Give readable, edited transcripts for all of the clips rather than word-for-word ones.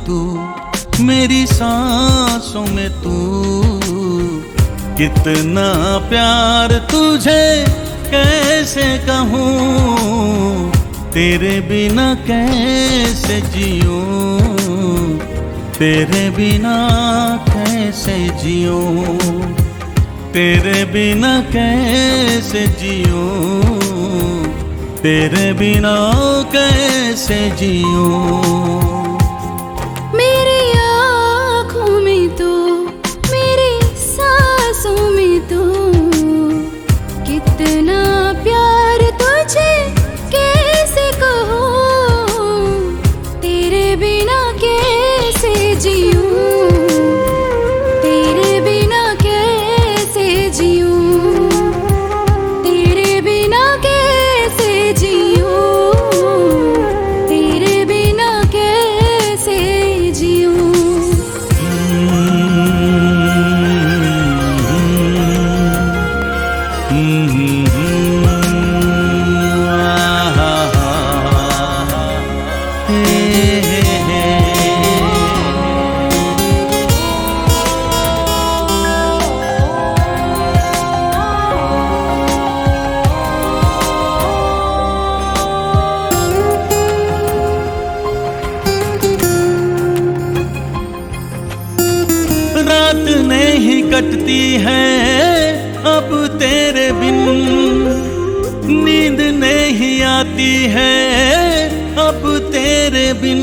तू, मेरी सांसों में तू। कितना प्यार तुझे कैसे कहूँ, तेरे बिना कैसे जीऊँ, तेरे बिना कैसे जीऊँ, तेरे बिना कैसे जीऊँ, तेरे बिना कैसे जीऊँ। मेरी आँखों में तो, मेरी सांसों में तो, कितना प्यार तुझे कैसे कहूँ, तेरे बिना कैसे जीऊँ, तेरे बिना कैसे जीऊँ, तेरे बिना कैसे जीऊँ, तेरे बिना कैसे जीऊँ। रात नहीं कटती है अब तेरे बिन, नींद नहीं आती है अब तेरे बिन।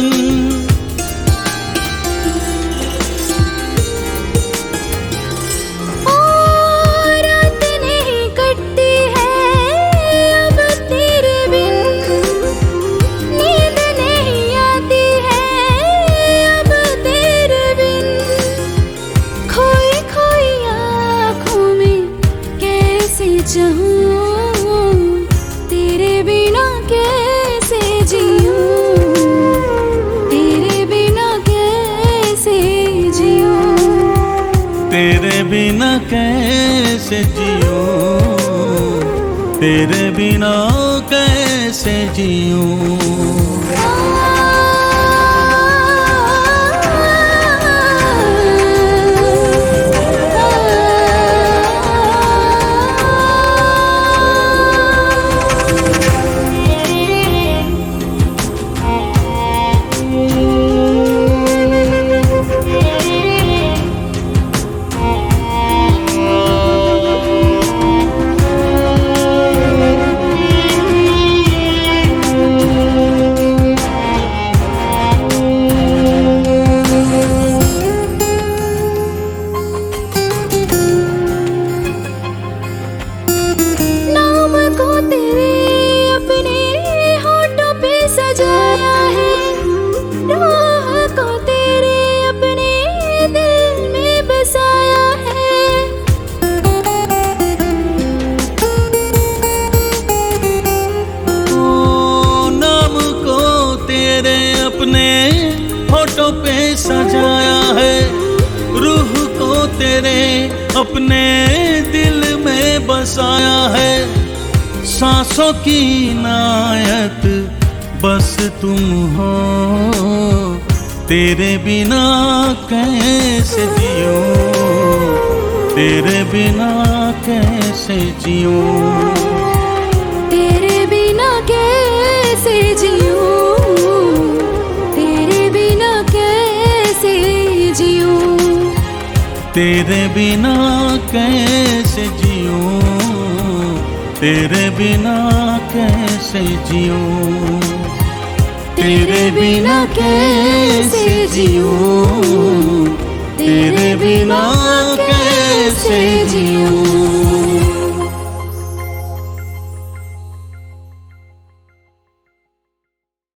रात नहीं कटती है अब तेरे बिन, नींद नहीं आती है अब तेरे बिन। खोई खोई आँखों में कैसे चाहूँ, तेरे बिना कैसे जीऊँ, तेरे बिना कैसे जीऊँ, तेरे बिना कैसे जीऊँ, तेरे बिना कैसे जीऊँ। अपने होठों पे सजाया है, रूह को तेरे अपने दिल में बसाया है। सांसों की नायक बस तुम हो, तेरे बिना कैसे जियूं, तेरे बिना कैसे जियूं, तेरे बिना कैसे जीऊँ, तेरे बिना कैसे जीऊँ, तेरे बिना कैसे जियूं, तेरे बिना कैसे जियूं, तेरे बिना कैसे जियूं, तेरे बिना कैसे जियूं।